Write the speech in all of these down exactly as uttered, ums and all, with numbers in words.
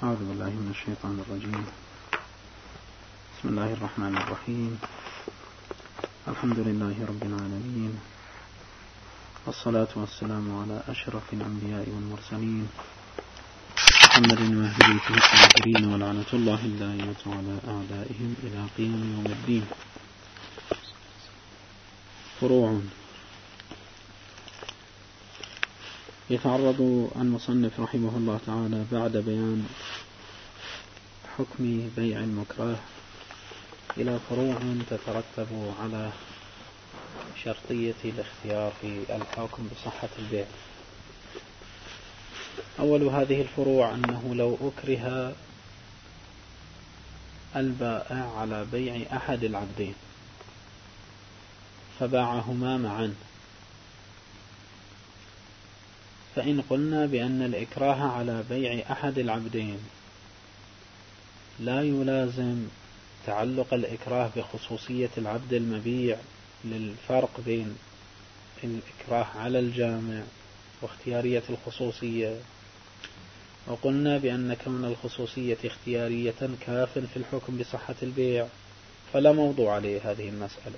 أعوذ بالله من الشيطان الرجيم. بسم الله الرحمن الرحيم. الحمد لله رب العالمين، والصلاة والسلام على أشرف الأنبياء والمرسلين محمد وأهل بيته الطاهرين، ولعنة الله الدائمة على أعدائهم إلى قيام يوم الدين. فروع. يتعرض المصنف رحمه الله تعالى بعد بيان حكم بيع المكره إلى فروع تترتب على شرطية الاختيار في الحكم بصحة البيع. أول هذه الفروع أنه لو أكره البائع على بيع أحد العبدين فباعهما معا، فإن قلنا بأن الإكراه على بيع أحد العبدين لا يلازم تعلق الإكراه بخصوصية العبد المبيع للفرق بين الإكراه على الجامع واختيارية الخصوصية، وقلنا بأن كون الخصوصية اختيارية كاف في الحكم بصحة البيع، فلا موضوع عليه هذه المسألة،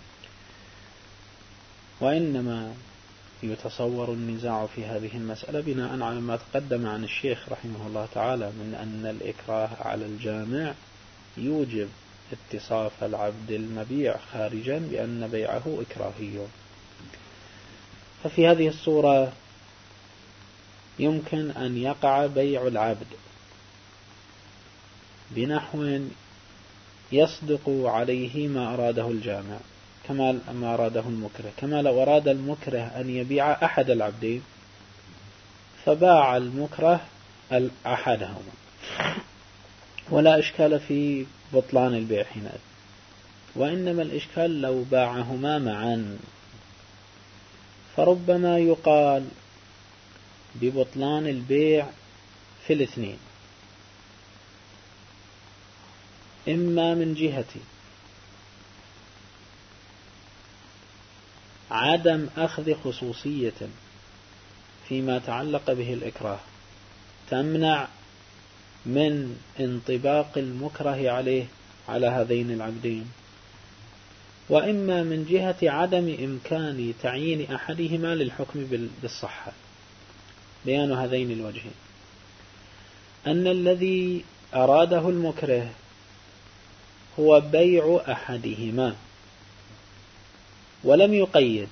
وإنما يتصور النزاع في هذه المسألة بناء على ما تقدم عن الشيخ رحمه الله تعالى من أن الإكراه على الجامع يوجب اتصاف العبد المبيع خارجا بأن بيعه إكراهي. ففي هذه الصورة يمكن أن يقع بيع العبد بنحو يصدق عليه ما أراده الجامع كما ما أراده المكره، كما لو أراد المكره أن يبيع أحد العبدين فباع المكره أحدهما، ولا إشكال في بطلان البيع حينئذ، وإنما الإشكال لو باعهما معا، فربما يقال ببطلان البيع في الاثنين، إما من جهة عدم أخذ خصوصية فيما تعلق به الإكراه تمنع من انطباق المكره عليه على هذين العبدين، وإما من جهة عدم إمكان تعيين أحدهما للحكم بالصحة. بيان هذين الوجهين أن الذي أراده المكره هو بيع أحدهما ولم يقيد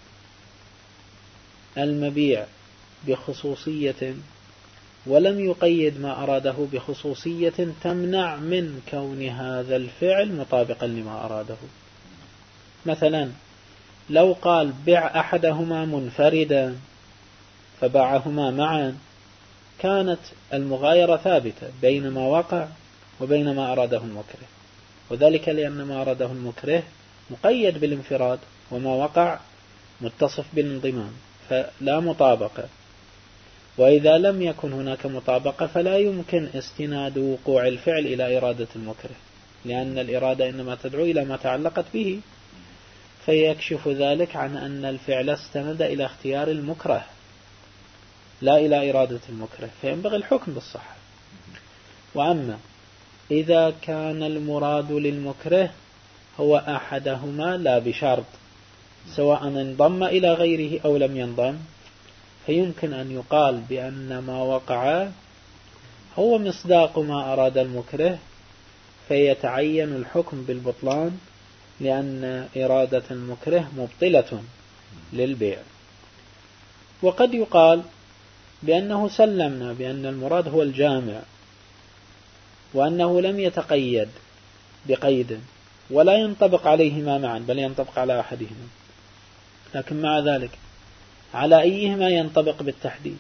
المبيع بخصوصية، ولم يقيد ما أراده بخصوصية تمنع من كون هذا الفعل مطابقا لما أراده. مثلا لو قال بع أحدهما منفردا فباعهما معا كانت المغايرة ثابتة بين ما وقع وبين ما أراده المكره، وذلك لأن ما أراده المكره مقيد بالانفراد وما وقع متصف بالانضمام، فلا مطابقة. وإذا لم يكن هناك مطابقة فلا يمكن استناد وقوع الفعل إلى إرادة المكره، لأن الإرادة إنما تدعو إلى ما تعلقت به، فيكشف ذلك عن أن الفعل استند إلى اختيار المكره لا إلى إرادة المكره، فينبغي الحكم بالصحة. وأما إذا كان المراد للمكره هو أحدهما لا بشرط، سواء انضم إلى غيره أو لم ينضم، فيمكن أن يقال بأن ما وقع هو مصداق ما أراد المكره، فيتعين الحكم بالبطلان لأن إرادة المكره مبطلة للبيع. وقد يقال بأنه سلمنا بأن المراد هو الجامع، وأنه لم يتقيد بقيد ولا ينطبق عليهما معا بل ينطبق على أحدهما، لكن مع ذلك على أيهما ينطبق بالتحديد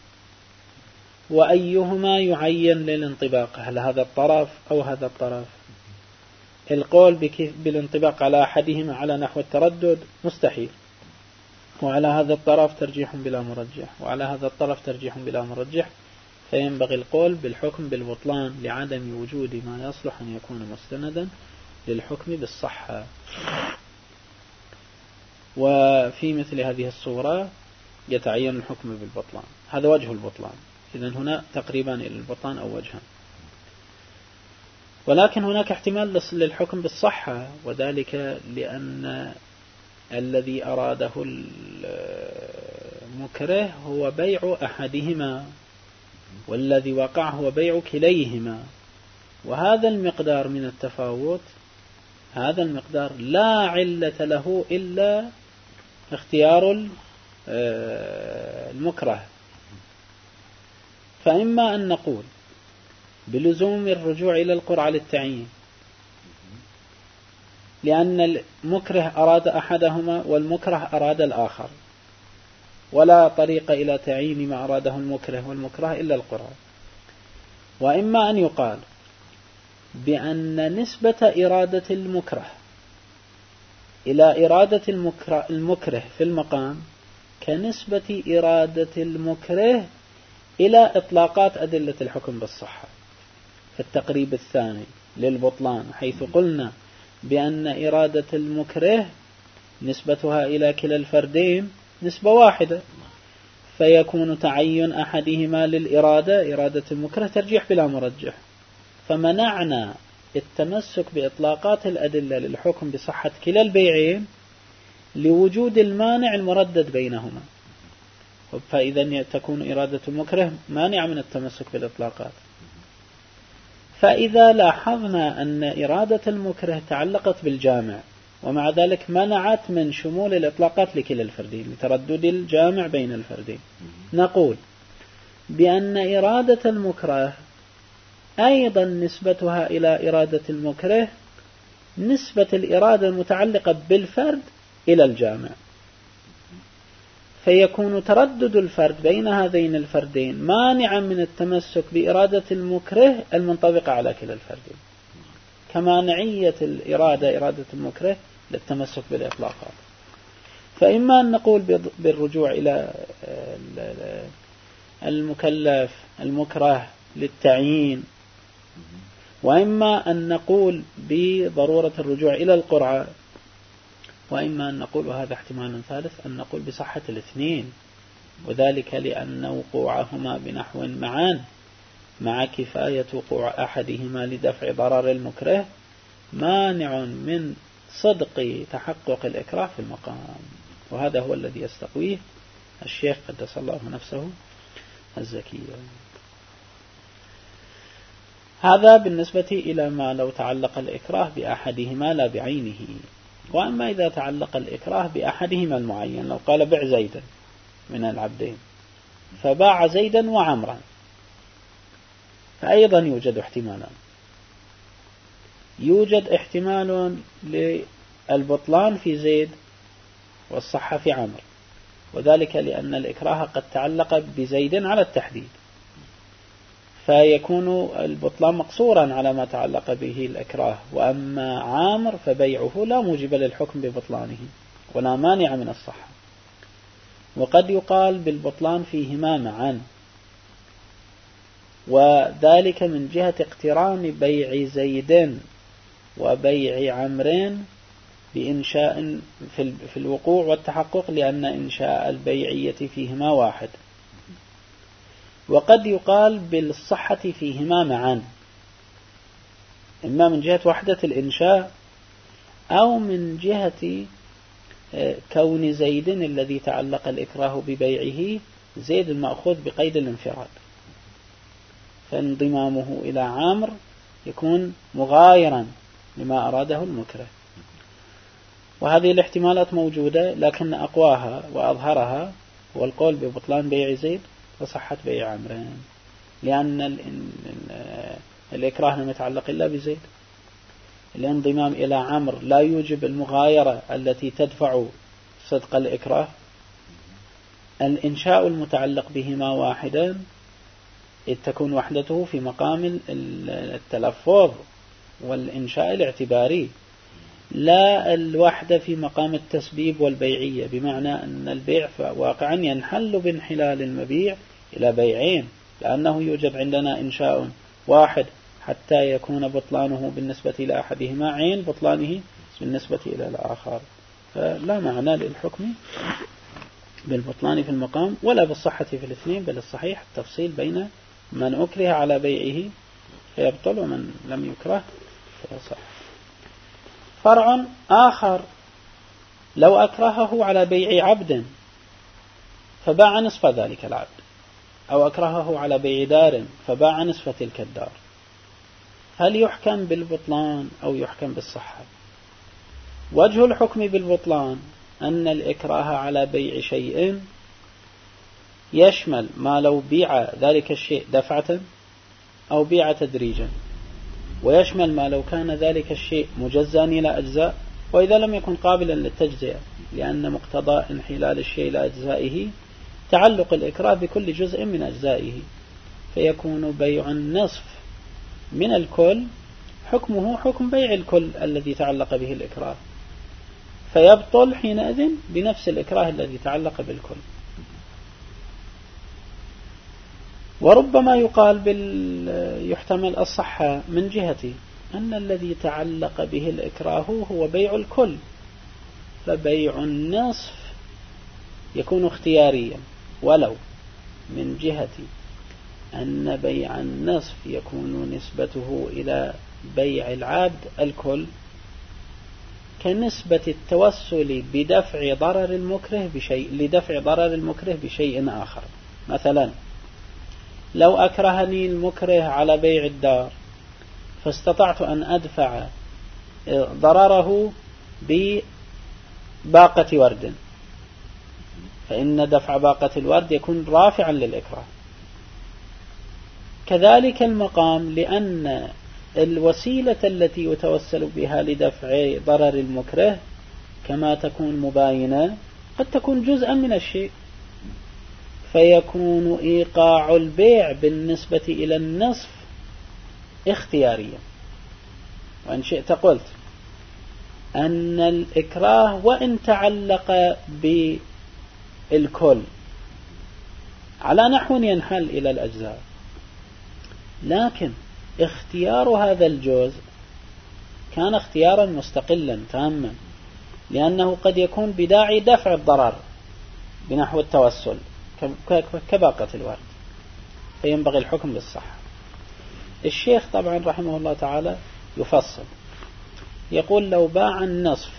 وأيهما يعين للانطباق، هل هذا الطرف أو هذا الطرف؟ القول بالانطباق على أحدهما على نحو التردد مستحيل، وعلى هذا الطرف ترجيح بلا مرجح، وعلى هذا الطرف ترجيح بلا مرجح، فينبغي القول بالحكم بالبطلان لعدم وجود ما يصلح أن يكون مستندا للحكم بالصحة. وفي مثل هذه الصورة يتعين الحكم بالبطلان. هذا وجه البطلان. إذن هنا تقريبا إلى البطلان أو وجهان. ولكن هناك احتمال للحكم بالصحة، وذلك لأن الذي أراده المكره هو بيع أحدهما، والذي وقع هو بيع كليهما، وهذا المقدار من التفاوت، هذا المقدار لا علة له إلا اختيار المكره. فإما أن نقول بلزوم الرجوع إلى القرعة للتعيين، لأن المكره أراد أحدهما والمكره أراد الآخر، ولا طريق إلى تعيين ما أراده المكره والمكره إلا القرعة. وإما أن يقال بأن نسبة إرادة المكره إلى إرادة المكره في المقام كنسبة إرادة المكره إلى إطلاقات أدلة الحكم بالصحة في التقريب الثاني للبطلان، حيث قلنا بأن إرادة المكره نسبتها إلى كلا الفردين نسبة واحدة، فيكون تعين أحدهما للإرادة إرادة المكره ترجيح بلا مرجح، فمنعنا التمسك بإطلاقات الأدلة للحكم بصحة كلا البيعين لوجود المانع المردد بينهما، فإذا تكون إرادة المكره مانعة من التمسك بالإطلاقات. فإذا لاحظنا أن إرادة المكره تعلقت بالجامع، ومع ذلك منعت من شمول الإطلاقات لكلا الفردين لتردد الجامع بين الفردين، نقول بأن إرادة المكره أيضا نسبتها إلى إرادة المكره نسبة الإرادة المتعلقة بالفرد إلى الجامع، فيكون تردد الفرد بين هذين الفردين مانعا من التمسك بإرادة المكره المنطبقة على كلا الفردين، كمانعية الإرادة إرادة المكره للتمسك بالإطلاقات. فإما أن نقول بالرجوع إلى المكلف المكره للتعيين، وإما أن نقول بضرورة الرجوع إلى القرعة، وإما أن نقول، وهذا احتمال ثالث، أن نقول بصحة الاثنين، وذلك لأن وقوعهما بنحو معان مع كفاية وقوع أحدهما لدفع ضرر المكره مانع من صدق تحقق الإكراه في المقام. وهذا هو الذي يستقويه الشيخ قدس الله نفسه الزكية. هذا بالنسبة إلى ما لو تعلق الإكراه بأحدهما لا بعينه. وأما إذا تعلق الإكراه بأحدهما المعين، لو قال بع زيدا من العبدين فباع زيدا وعمرا، فأيضا يوجد احتمالان. يوجد احتمال للبطلان في زيد والصحة في عمر، وذلك لأن الإكراه قد تعلق بزيد على التحديد، فيكون البطلان مقصورا على ما تعلق به الإكراه. وأما عامر فبيعه لا موجب للحكم ببطلانه ولا مانع من الصحة. وقد يقال بالبطلان فيهما معا، وذلك من جهة اقتران بيع زيد وبيع عمرين بإنشاء في الوقوع والتحقق، لأن إنشاء البيعية فيهما واحد. وقد يقال بالصحة فيهما معا، إما من جهة وحدة الإنشاء أو من جهة كون زيد الذي تعلق الإكراه ببيعه زيد المأخوذ بقيد الانفراد، فانضمامه إلى عامر يكون مغايرا لما أراده المكره. وهذه الاحتمالات موجودة، لكن أقواها وأظهرها هو القول ببطلان بيع زيد وصحة بيع عمرين، لأن الإكراه لم يتعلق إلا بزيد. الانضمام إلى عمر لا يوجب المغايرة التي تدفع صدق الإكراه. الإنشاء المتعلق بهما واحدا إذ تكون وحدته في مقام التلفظ والإنشاء الاعتباري، لا الوحدة في مقام التسبيب والبيعية، بمعنى أن البيع واقعا ينحل بانحلال المبيع إلى بيعين، لأنه يوجد عندنا إنشاء واحد حتى يكون بطلانه بالنسبة إلى أحدهما عين بطلانه بالنسبة إلى الآخر، فلا معنى للحكم بالبطلان في المقام ولا بالصحة في الاثنين، بل الصحيح التفصيل بين من أكره على بيعه فيبطل ومن لم يكره فيصح. فرع آخر: لو أكرهه على بيع عبد فباع نصف ذلك العبد، أو أكرهه على بيع دار فباع نصف تلك الدار، هل يحكم بالبطلان أو يحكم بالصحة؟ وجه الحكم بالبطلان أن الإكراه على بيع شيء يشمل ما لو بيع ذلك الشيء دفعة أو بيع تدريجا، ويشمل ما لو كان ذلك الشيء مجزا إلى أجزاء، وإذا لم يكن قابلا للتجزئة، لأن مقتضى انحلال الشيء إلى أجزائه تعلق الإكراه بكل جزء من أجزائه، فيكون بيع النصف من الكل حكمه حكم بيع الكل الذي تعلق به الإكراه، فيبطل حينئذ بنفس الإكراه الذي تعلق بالكل. وربما يقال بال يحتمل الصحة من جهة أن الذي تعلق به الإكراه هو بيع الكل، فبيع النصف يكون اختياريا، ولو من جهة أن بيع النصف يكون نسبته إلى بيع العبد الكل كنسبة التوسل بدفع ضرر المكره بشيء لدفع ضرر المكره بشيء آخر. مثلا لو أكرهني المكره على بيع الدار فاستطعت أن أدفع ضرره بباقة ورد، فإن دفع باقة الورد يكون رافعا للإكراه. كذلك المقام، لأن الوسيلة التي يتوسل بها لدفع ضرر المكره كما تكون مباينة قد تكون جزءا من الشيء، فيكون إيقاع البيع بالنسبة إلى النصف اختياريا. وإن شئت قلت أن الإكراه وإن تعلق بالكل على نحو ينحل إلى الأجزاء، لكن اختيار هذا الجزء كان اختيارا مستقلا تاما، لأنه قد يكون بداعي دفع الضرر بنحو التوسل كباقة الورد، فينبغي الحكم بالصحة. الشيخ طبعا رحمه الله تعالى يفصل، يقول لو باع النصف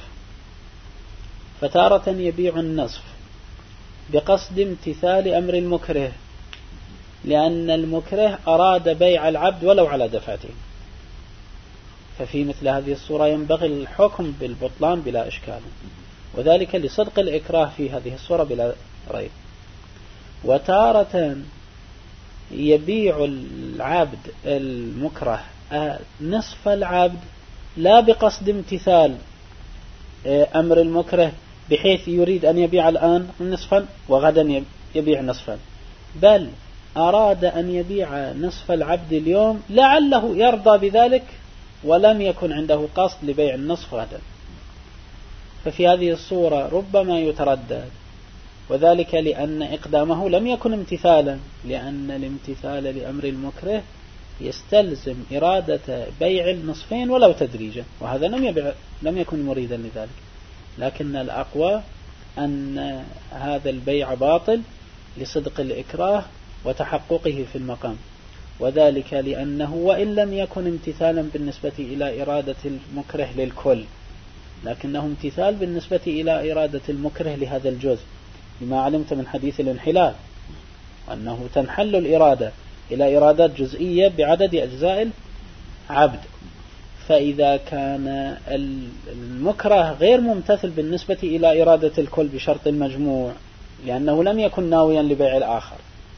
فتارة يبيع النصف بقصد امتثال أمر المكره، لأن المكره أراد بيع العبد ولو على دفعته، ففي مثل هذه الصورة ينبغي الحكم بالبطلان بلا إشكال، وذلك لصدق الإكراه في هذه الصورة بلا ريب. وتارة يبيع العبد المكره نصف العبد لا بقصد امتثال أمر المكره بحيث يريد أن يبيع الآن نصفا وغدا يبيع نصفا، بل أراد أن يبيع نصف العبد اليوم لعله يرضى بذلك ولم يكن عنده قصد لبيع النصف غدا، ففي هذه الصورة ربما يتردد، وذلك لأن إقدامه لم يكن امتثالا، لأن الامتثال لأمر المكره يستلزم إرادة بيع النصفين ولو تدريجا، وهذا لم يبيع لم يكن مريدا لذلك، لكن الأقوى أن هذا البيع باطل لصدق الإكراه وتحققه في المقام، وذلك لأنه وإن لم يكن امتثالا بالنسبة إلى إرادة المكره للكل، لكنه امتثال بالنسبة إلى إرادة المكره لهذا الجزء، بما علمت من حديث الانحلال أنه تنحل الإرادة إلى إرادات جزئية بعدد أجزاء العبد، فإذا كان المكره غير ممتثل بالنسبة إلى إرادة الكل بشرط المجموع لأنه لم يكن ناويا لبيع الآخر،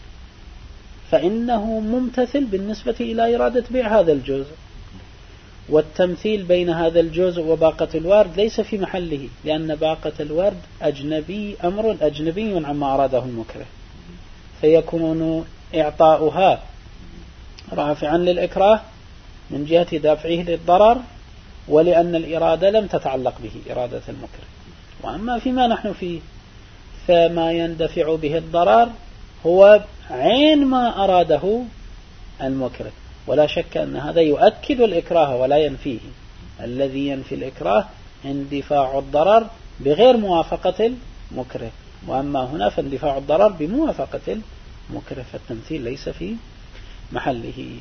فإنه ممتثل بالنسبة إلى إرادة بيع هذا الجزء، والتمثيل بين هذا الجزء وباقة الورد ليس في محله، لأن باقة الورد أجنبي أمر أجنبي عما أراده المكره، فيكون إعطاؤها رافعا للإكراه من جهة دافعه للضرر، ولأن الإرادة لم تتعلق به إرادة المكره. وأما فيما نحن فيه فما يندفع به الضرر هو عين ما أراده المكره، ولا شك أن هذا يؤكد الإكراه ولا ينفيه. الذي ينفي الإكراه اندفاع الضرر بغير موافقة المكره، وأما هنا فاندفاع الضرر بموافقة المكره، فالتمثيل ليس في محله.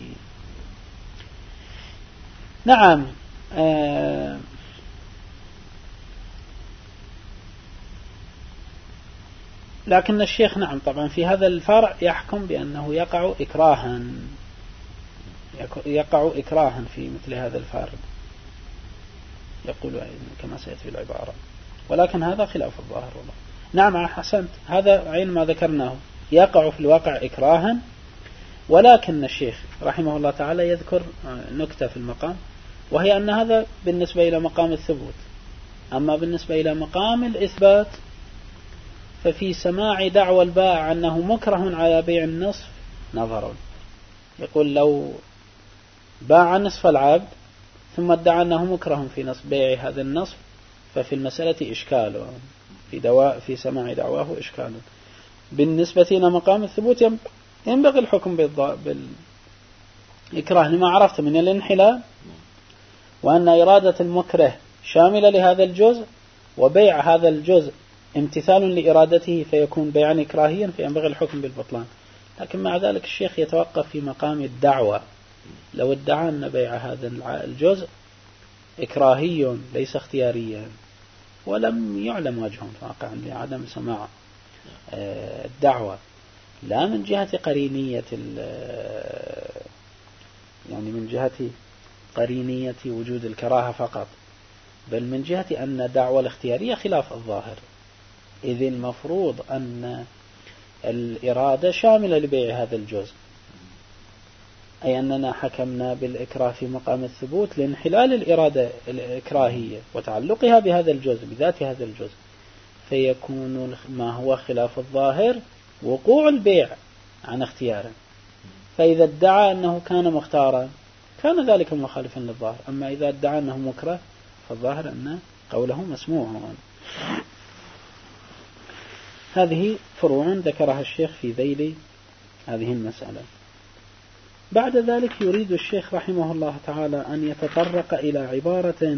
نعم. آه لكن الشيخ نعم طبعا في هذا الفرع يحكم بأنه يقع إكراها، يقع إكراها في مثل هذا الفارق، يقول كما سيأتي العبارة، ولكن هذا خلاف الظاهر والله. نعم أحسنت، هذا عين ما ذكرناه، يقع في الواقع إكراها، ولكن الشيخ رحمه الله تعالى يذكر نكتة في المقام، وهي أن هذا بالنسبة إلى مقام الثبوت. أما بالنسبة إلى مقام الإثبات ففي سماع دعوى البائع أنه مكره على بيع النصف نظر. يقول لو باع نصف العبد ثم ادعى أنه مكره في نصف بيع هذا النصف ففي المسألة إشكال، في دواء في سماع دعواه إشكال. بالنسبة إلى مقام الثبوت ينبغي الحكم بالإكراه لما عرفت من الانحلال، وأن إرادة المكره شاملة لهذا الجزء، وبيع هذا الجزء امتثال لإرادته فيكون بيعا إكراهيا، فينبغي الحكم بالبطلان. لكن مع ذلك الشيخ يتوقف في مقام الدعوة، لو ادعى أن بيع هذا الجزء إكراهي ليس اختياريا، ولم يعلم وجه واقعا لعدم سماع الدعوة، لا من جهة قرينية يعني من جهة قرينية وجود الكراهة فقط، بل من جهة أن الدعوة الاختيارية خلاف الظاهر، إذ المفروض أن الإرادة شاملة لبيع هذا الجزء، أي أننا حكمنا بالإكراه في مقام الثبوت لانحلال الإرادة الإكراهية وتعلقها بهذا الجزء بذات هذا الجزء، فيكون ما هو خلاف الظاهر وقوع البيع عن اختياره. فإذا ادعى أنه كان مختارا كان ذلك مخالفا للظاهر، أما إذا ادعى أنه مكره فالظاهر أن قوله مسموع. هذه فروع ذكرها الشيخ في ذيل هذه المسألة. بعد ذلك يريد الشيخ رحمه الله تعالى أن يتطرق إلى عبارة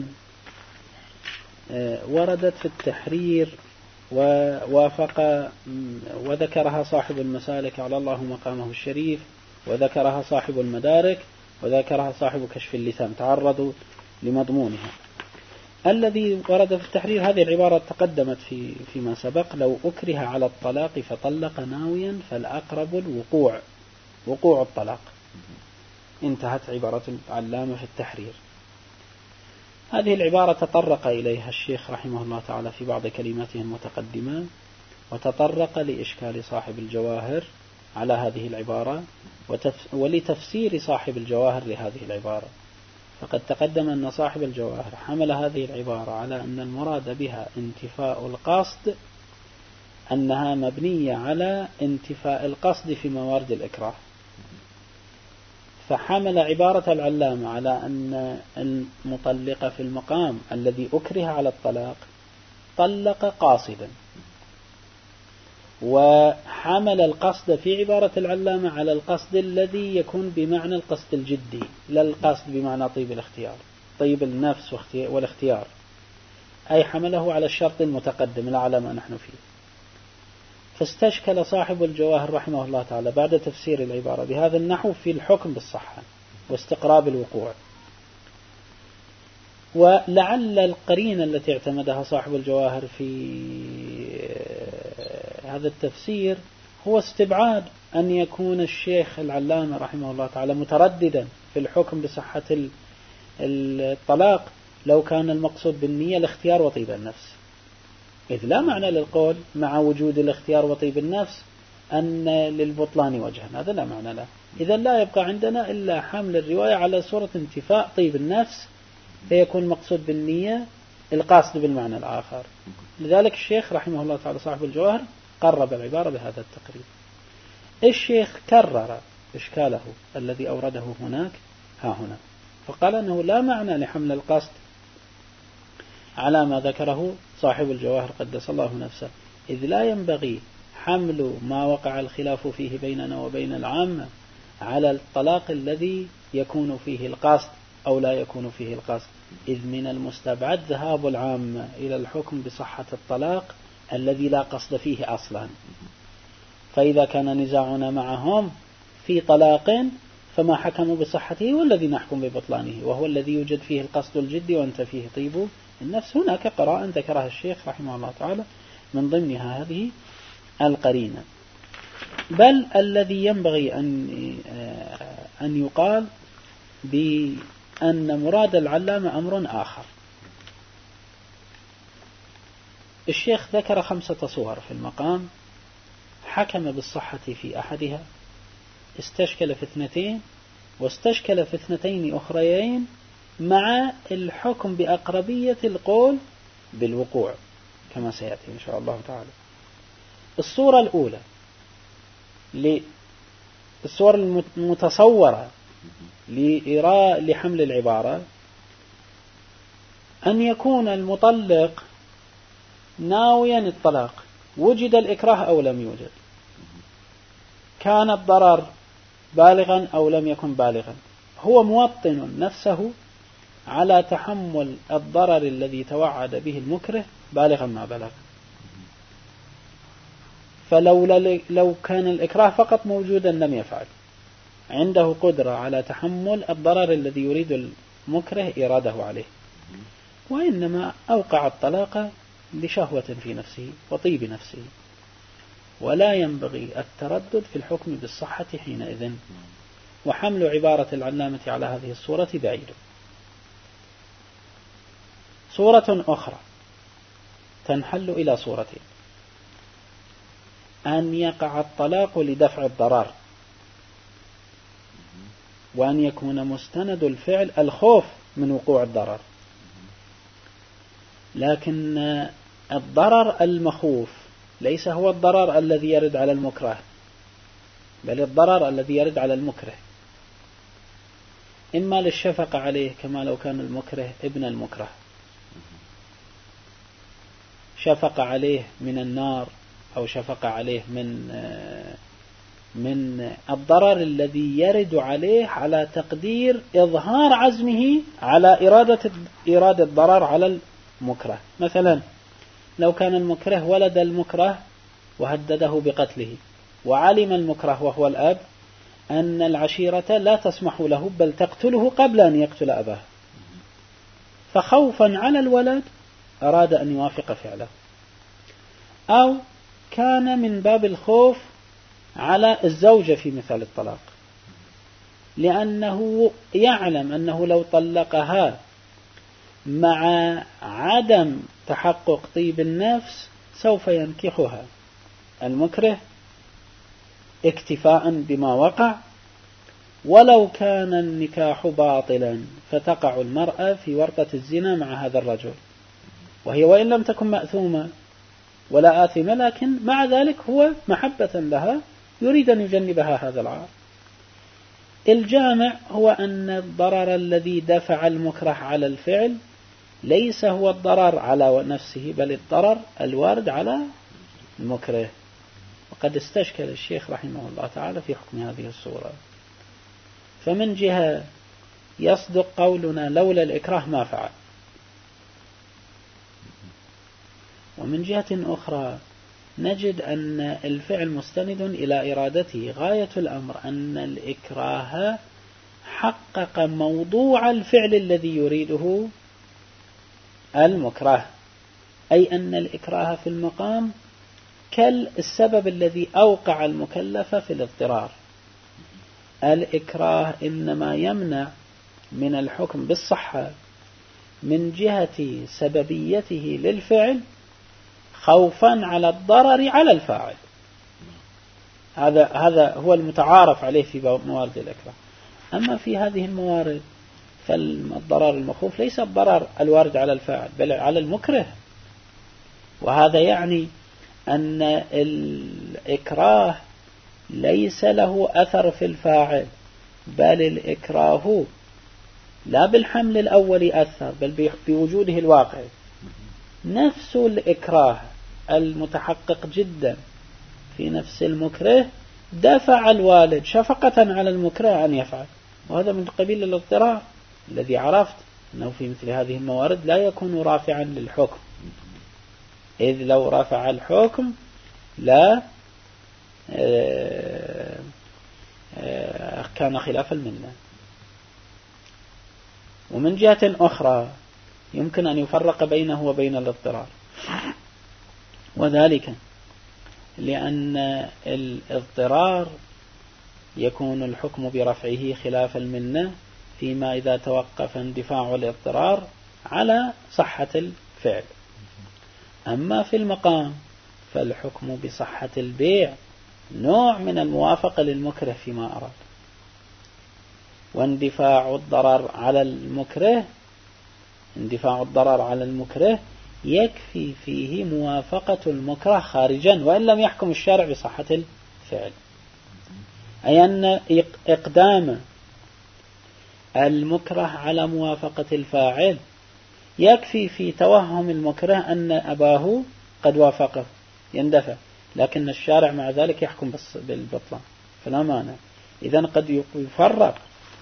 وردت في التحرير ووافق وذكرها صاحب المسالك على الله مقامه الشريف، وذكرها صاحب المدارك، وذكرها صاحب كشف اللثام، تعرضوا لمضمونها. الذي ورد في التحرير هذه العبارة تقدمت في فيما سبق: لو أكره على الطلاق فطلق ناويا فالأقرب الوقوع، وقوع الطلاق. انتهت عبارة العلامة في التحرير. هذه العبارة تطرق إليها الشيخ رحمه الله تعالى في بعض كلماته المتقدمة، وتطرق لإشكال صاحب الجواهر على هذه العبارة ولتفسير صاحب الجواهر لهذه العبارة. فقد تقدم أن صاحب الجواهر حمل هذه العبارة على أن المراد بها انتفاء القصد، أنها مبنية على انتفاء القصد في موارد الإكراه، فحمل عبارة العلامة على أن المطلق في المقام الذي أكره على الطلاق طلق قاصدا، وحمل القصد في عبارة العلامة على القصد الذي يكون بمعنى القصد الجدي، لا القصد بمعنى طيب الاختيار، طيب النفس والاختيار، أي حمله على الشرط المتقدم لا على ما نحن فيه. فاستشكل صاحب الجواهر رحمه الله تعالى بعد تفسير العبارة بهذا النحو في الحكم بالصحة واستقراب الوقوع. ولعل القرينة التي اعتمدها صاحب الجواهر في هذا التفسير هو استبعاد أن يكون الشيخ العلامة رحمه الله تعالى مترددا في الحكم بصحة الطلاق لو كان المقصود بالنية الاختيار وطيب النفس، إذ لا معنى للقول مع وجود الاختيار وطيب النفس أن للبطلان وجها، هذا لا معنى له. إذا لا يبقى عندنا إلا حمل الرواية على صورة انتفاء طيب النفس، فيكون مقصود بالنية القاصد بالمعنى الآخر. لذلك الشيخ رحمه الله تعالى صاحب الجواهر قرب العبارة بهذا التقريب. الشيخ كرر إشكاله الذي أورده هناك ها هنا، فقال أنه لا معنى لحمل القصد على ما ذكره صاحب الجواهر قدس الله نفسه، إذ لا ينبغي حمل ما وقع الخلاف فيه بيننا وبين العامة على الطلاق الذي يكون فيه القصد أو لا يكون فيه القصد، إذ من المستبعد ذهاب العامة إلى الحكم بصحة الطلاق الذي لا قصد فيه أصلا. فإذا كان نزاعنا معهم في طلاق فما حكموا بصحته هو الذي نحكم ببطلانه، وهو الذي يوجد فيه القصد الجدي وأنت فيه طيب النفس. هناك قراءة ذكرها الشيخ رحمه الله تعالى من ضمنها هذه القرينة. بل الذي ينبغي أن أن يقال بأن مراد العلامة أمر آخر. الشيخ ذكر خمسة صور في المقام، حكم بالصحة في أحدها، استشكل في اثنتين، واستشكل في اثنتين أخريين، مع الحكم بأقربية القول بالوقوع كما سيأتي إن شاء الله تعالى. الصورة الأولى الصور المتصورة لحمل العبارة أن يكون المطلق ناويا الطلاق، وجد الإكراه أو لم يوجد، كان الضرر بالغا أو لم يكن بالغا، هو موطن نفسه على تحمل الضرر الذي توعد به المكره بالغا ما بلغ. فلو لو كان الإكراه فقط موجودا لم يفعل، عنده قدرة على تحمل الضرر الذي يريد المكره إراده عليه، وإنما أوقع الطلاق لشهوة في نفسه وطيب نفسه، ولا ينبغي التردد في الحكم بالصحة حينئذ. وحمل عبارة العلامة على هذه الصورة بعيد. صورة أخرى تنحل إلى صورتين: أن يقع الطلاق لدفع الضرر، وأن يكون مستند الفعل الخوف من وقوع الضرر، لكن الضرر المخوف ليس هو الضرر الذي يرد على المكره، بل الضرر الذي يرد على المكره، إما للشفقة عليه كما لو كان المكره ابن المكره، شفق عليه من النار أو شفق عليه من من الضرر الذي يرد عليه على تقدير إظهار عزمه على إرادة إرادة الضرر على المكره. مثلا لو كان المكره ولد المكره وهدده بقتله، وعلم المكره وهو الأب أن العشيرة لا تسمح له بل تقتله قبل أن يقتل أباه، فخوفا على الولد أراد أن يوافق فعله. أو كان من باب الخوف على الزوجة في مثال الطلاق، لأنه يعلم أنه لو طلقها مع عدم تحقق طيب النفس سوف ينكحها المكره اكتفاء بما وقع، ولو كان النكاح باطلا فتقع المرأة في ورطة الزنا مع هذا الرجل، وهي وإن لم تكن مأثومة ولا آثمة، لكن مع ذلك هو محبة لها يريد أن يجنبها هذا العار. الجامع هو أن الضرر الذي دفع المكره على الفعل ليس هو الضرر على نفسه، بل الضرر الوارد على المكره. وقد استشكل الشيخ رحمه الله تعالى في حكم هذه الصورة. فمن جهة يصدق قولنا لولا الإكراه ما فعل، ومن جهة أخرى نجد أن الفعل مستند إلى إرادته. غاية الأمر أن الإكراه حقق موضوع الفعل الذي يريده المكره، أي أن الإكراه في المقام كالسبب الذي أوقع المكلف في الاضطرار. الإكراه إنما يمنع من الحكم بالصحة من جهة سببيته للفعل خوفا على الضرر على الفاعل. هذا هذا هو المتعارف عليه في موارد الإكراه. أما في هذه الموارد فالضرر المخوف ليس الضرر الوارد على الفاعل بل على المكره، وهذا يعني أن الإكراه ليس له أثر في الفاعل، بل الإكراه لا بالحمل الأول أثر بل بوجوده الواقع. نفس الإكراه المتحقق جدا في نفس المكره دفع الوالد شفقة على المكره أن يفعل، وهذا من قبيل الاضطرار الذي عرفت أنه في مثل هذه الموارد لا يكون رافعا للحكم. إذ لو رفع الحكم لا كان خلاف المنة. ومن جهة أخرى يمكن أن يفرق بينه وبين الاضطرار، وذلك لأن الاضطرار يكون الحكم برفعه خلاف المنة فيما إذا توقف اندفاع الاضطرار على صحة الفعل. أما في المقام فالحكم بصحة البيع نوع من الموافقة للمكره فيما أراد، واندفاع الضرر على المكره اندفاع الضرر على المكره يكفي فيه موافقة المكره خارجا وإن لم يحكم الشارع بصحة الفعل، أي أن إقدام المكره على موافقة الفاعل يكفي في توهم المكره أن أباه قد وافقه يندفع، لكن الشارع مع ذلك يحكم بالبطلان فلا مانع. إذن قد يفرق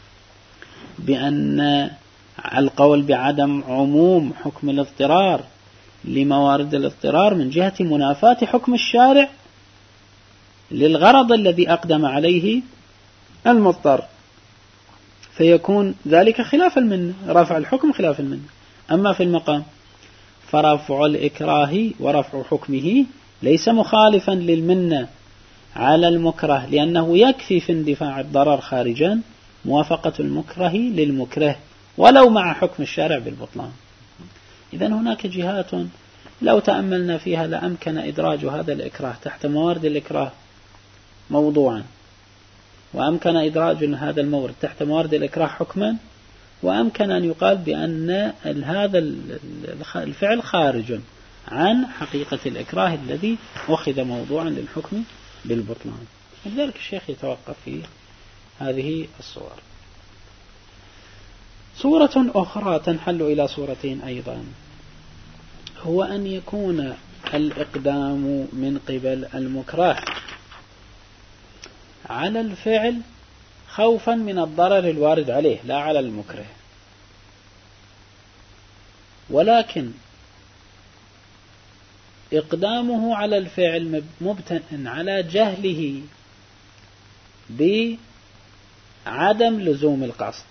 بأن القول بعدم عموم حكم الاضطرار لموارد الاضطرار من جهة منافاة حكم الشارع للغرض الذي أقدم عليه المضطر، فيكون ذلك خلاف المنة، رفع الحكم خلاف المنة. أما في المقام فرفع الإكراه ورفع حكمه ليس مخالفا للمنة على المكره، لأنه يكفي في اندفاع الضرر خارجا موافقة المكره للمكره ولو مع حكم الشارع بالبطلان. إذن هناك جهات لو تأملنا فيها لأمكن إدراج هذا الإكراه تحت موارد الإكراه موضوعا، وأمكن إدراج هذا المورد تحت موارد الإكراه حكما، وأمكن أن يقال بأن هذا الفعل خارج عن حقيقة الإكراه الذي أخذ موضوعا للحكم بالبطلان. لذلك الشيخ يتوقف في هذه الصور. صورة أخرى تنحل إلى صورتين أيضا، هو أن يكون الإقدام من قبل المكره على الفعل خوفا من الضرر الوارد عليه لا على المكره، ولكن إقدامه على الفعل مبتنٍ على جهله بعدم لزوم القصد،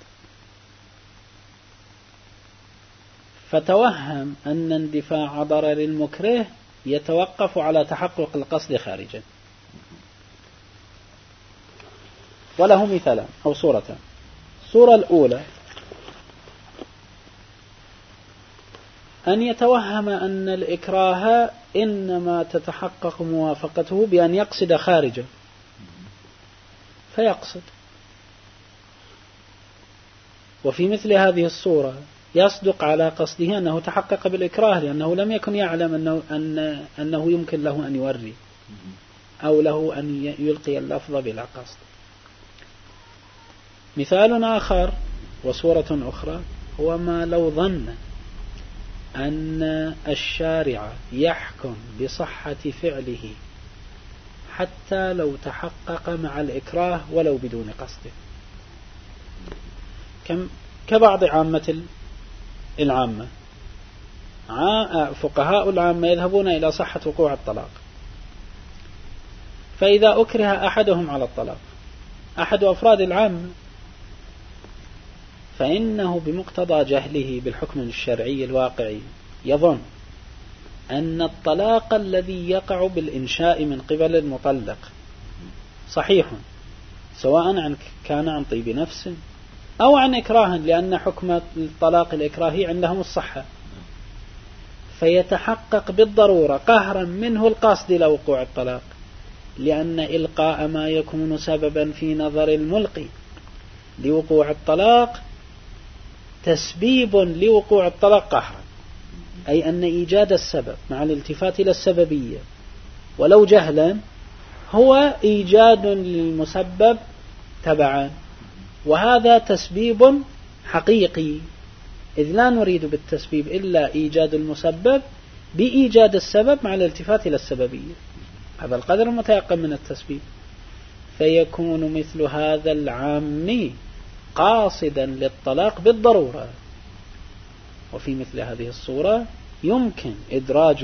فتوهم أن اندفاع ضرر المكره يتوقف على تحقق القصد خارجا. وله مثالا أو صورتان. الصورة الأولى أن يتوهم أن الإكراه إنما تتحقق موافقته بأن يقصد خارجا، فيقصد، وفي مثل هذه الصورة يصدق على قصده أنه تحقق بالإكراه، لأنه لم يكن يعلم أنه, أن أنه يمكن له أن يوري أو له أن يلقي اللفظ بلا قصد. مثال آخر وصورة أخرى هو ما لو ظن أن الشارع يحكم بصحة فعله حتى لو تحقق مع الإكراه ولو بدون قصد، كبعض عامة العامة. فقهاء العامة يذهبون إلى صحة وقوع الطلاق، فإذا أكره أحدهم على الطلاق أحد أفراد العامة فإنه بمقتضى جهله بالحكم الشرعي الواقعي يظن أن الطلاق الذي يقع بالإنشاء من قبل المطلق صحيح، سواء عن كان عن طيب نفس أو عن إكراه، لأن حكم الطلاق الإكراهي عندهم الصحة، فيتحقق بالضرورة قهرا منه القصد لوقوع الطلاق، لأن إلقاء ما يكون سببا في نظر الملقي لوقوع الطلاق تسبيب لوقوع الطلاق قهرا، أي أن إيجاد السبب مع الالتفات إلى السببية ولو جهلا هو إيجاد للمسبب تبعا، وهذا تسبيب حقيقي، إذ لا نريد بالتسبيب إلا إيجاد المسبب بإيجاد السبب مع الالتفات إلى السببية، هذا القدر المتيقن من التسبيب، فيكون مثل هذا العام قاصدا للطلاق بالضرورة. وفي مثل هذه الصورة يمكن إدراج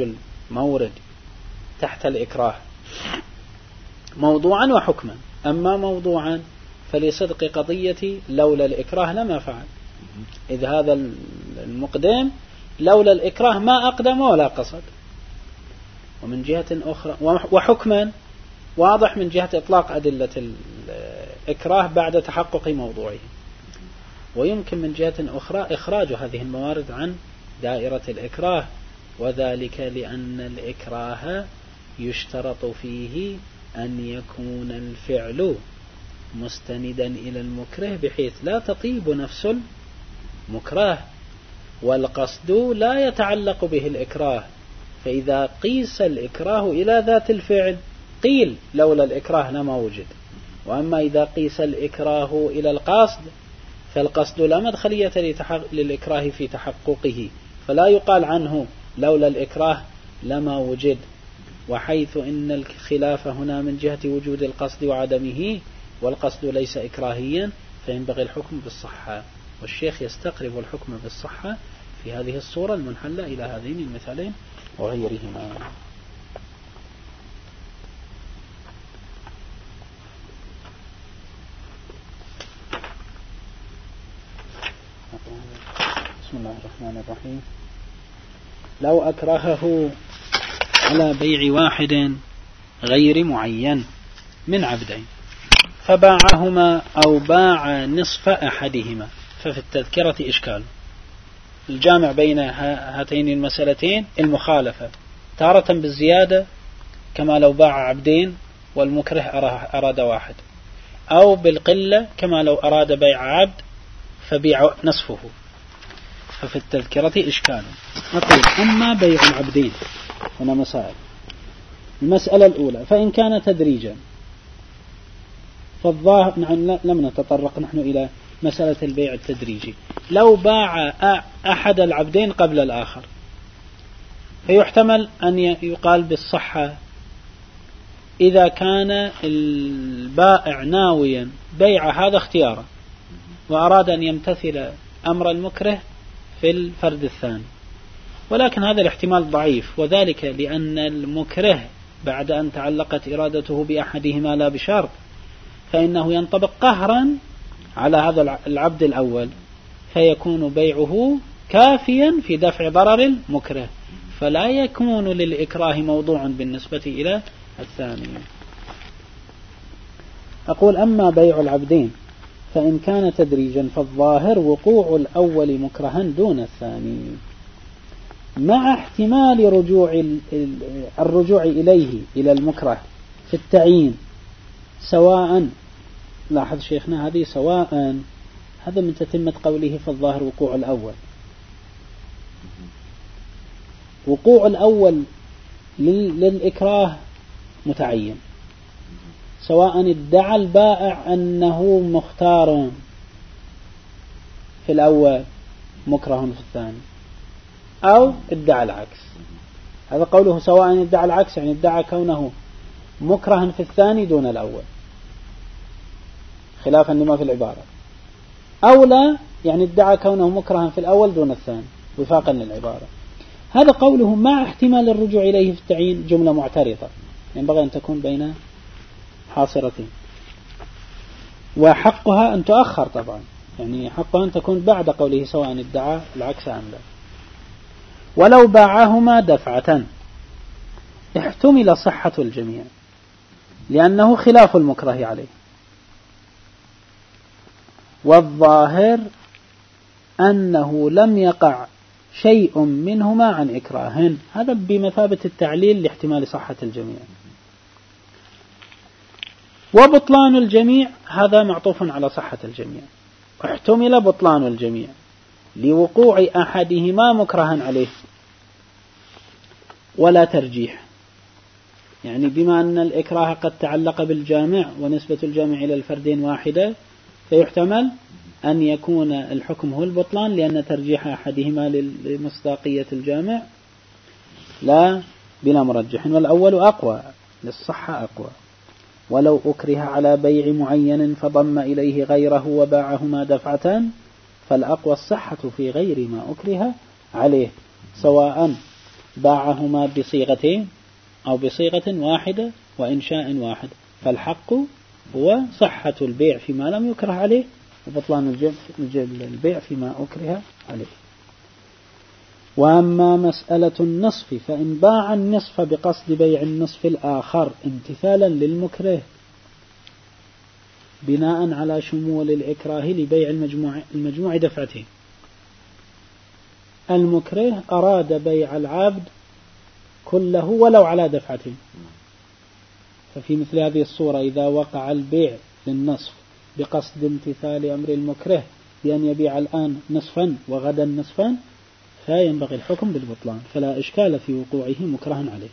مورد تحت الإكراه موضوعا وحكما. أما موضوعا فلصدق قضيتي لولا الإكراه لما فعل، إذ هذا المقدم لولا الإكراه ما أقدم ولا قصد. ومن جهة أخرى وحكما واضح من جهة إطلاق أدلة الإكراه بعد تحقق موضوعه. ويمكن من جهة أخرى إخراج هذه الموارد عن دائرة الإكراه، وذلك لأن الإكراه يشترط فيه أن يكون الفعل مستندا إلى المكره بحيث لا تطيب نفس المكره، والقصد لا يتعلق به الإكراه. فإذا قيس الإكراه إلى ذات الفعل قيل لولا الإكراه لما وجد. وأما إذا قيس الإكراه إلى القصد فالقصد لا مدخلية للإكراه في تحققه، فلا يقال عنه لولا الإكراه لما وجد. وحيث إن الخلاف هنا من جهة وجود القصد وعدمه، والقصد ليس إكراهيا، فينبغي الحكم بالصحة. والشيخ يستقرب الحكم بالصحة في هذه الصورة المنحلة إلى هذين المثالين وغيرهما. بسم الله الرحمن الرحيم. لو أكرهه على بيع واحد غير معين من عبدين فباعهما أو باع نصف أحدهما، ففي التذكرة إشكال. الجامع بين هاتين المسألتين المخالفة، تارة بالزيادة كما لو باع عبدين والمكره أراد واحد، أو بالقلة كما لو أراد بيع عبد فبيع نصفه، ففي التذكرة إشكال. نقول أما بيع العبدين هنا مسائل. المسألة الأولى فإن كان تدريجا فالظاهر، نحن لم نتطرق نحن إلى مسألة البيع التدريجي. لو باع أحد العبدين قبل الآخر فيحتمل أن يقال بالصحة إذا كان البائع ناويا بيع هذا اختيارا وأراد أن يمتثل أمر المكره في الفرد الثاني، ولكن هذا الاحتمال ضعيف، وذلك لأن المكره بعد أن تعلقت إرادته بأحدهما لا بشرط فإنه ينطبق قهرا على هذا العبد الأول، فيكون بيعه كافيا في دفع ضرر المكره، فلا يكون للإكراه موضوع بالنسبة إلى الثاني. أقول أما بيع العبدين فإن كان تدريجا فالظاهر وقوع الأول مكرها دون الثاني، مع احتمال رجوع الرجوع إليه إلى المكره في التعيين، سواء لاحظ شيخنا هذه سواء، هذا من تتمة قوله فالظاهر وقوع الأول. وقوع الأول للإكراه متعين، سواء ادعى البائع أنه مختار في الأول مكره في الثاني، أو ادعى العكس. هذا قوله سواء ادعى العكس، يعني ادعى كونه مكره في الثاني دون الأول خلافا لما في العبارة، أو لا يعني ادعى كونه مكره في الأول دون الثاني وفاقا للعبارة. هذا قوله مع احتمال الرجوع إليه في التعيين جملة معترضة، ينبغي أن تكون بين حاصرتين، وحقها أن تؤخر طبعا، يعني حقها أن تكون بعد قوله سواء ادعى العكس أم لا. ولو باعهما دفعة احتمل صحة الجميع لأنه خلاف المكره عليه، والظاهر أنه لم يقع شيء منهما عن إكراه، هذا بمثابة التعليل لاحتمال صحة الجميع. وبطلان الجميع هذا معطوف على صحة الجميع، احتمل بطلان الجميع لوقوع أحدهما مكرها عليه ولا ترجيح، يعني بما أن الإكراه قد تعلق بالجامع ونسبة الجامع إلى الفردين واحدة، فيحتمل أن يكون الحكم هو البطلان لأن ترجيح أحدهما لمصداقية الجامع لا بلا مرجح، والأول أقوى للصحة أقوى. ولو أكره على بيع معين فضم إليه غيره وباعهما دفعة فالأقوى الصحة في غير ما أكره عليه، سواء باعهما بصيغتين أو بصيغة واحدة وإنشاء واحد، فالحق هو صحة البيع فيما لم يكره عليه، وبطلان البيع فيما أكره عليه. وأما مسألة النصف فإن باع النصف بقصد بيع النصف الآخر امتثالا للمكره بناء على شمول الإكراه لبيع المجموع, المجموع دفعتين، المكره أراد بيع العبد كله ولو على دفعتين، ففي مثل هذه الصورة إذا وقع البيع للنصف بقصد امتثال أمر المكره بأن يبيع الآن نصفا وغدا نصفا فينبغي الحكم بالبطلان، فلا إشكال في وقوعه مكرها عليه.